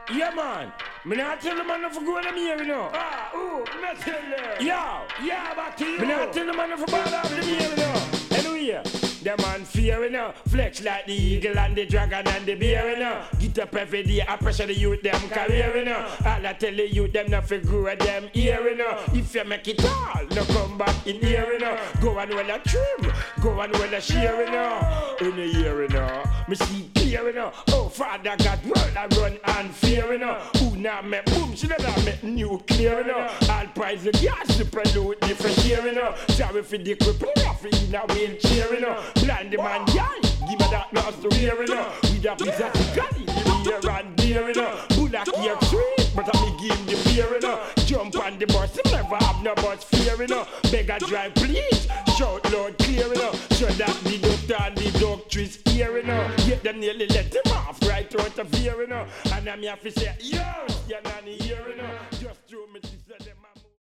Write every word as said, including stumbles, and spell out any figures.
Yeah, man. Me not tell the man to go to me here, you know. Ah, ooh, not tell them. Yo, Yeah, back to you. me not tell the man to ball off the me here, you know. Anyway, the man fear, you know. Flex like the eagle and the dragon and the bear, you know. Get up every day, I pressure the youth, them career, you know. All I tell the youth, them not for grow them ear, you know. If you make it all, no come back in here, you know. Go and well a trim, go and well a share, you know. In the year, you know. Me see clear, you know. Oh, Father God, world I run and fear, you know. Who now make boom, she never make nuclear, you know. All price the gas, the prelude, different year, you know. Sorry for the cripple, for in a wheelchair, you know. Blind the man, yeah, give me that nose to hear, you know. With a piece of gully, give me here and there, you know. Bullock here sweet, but I me give him the beer, you know. Jump on the bus, he never have no bus fear, you know. Beg a drive, please, shout loud clear, you know. So that the doctor and the doctress here, you know. Get them nearly let him off right out of here, you know. And I'm here to say, yo, you're not here, you know. Just throw me.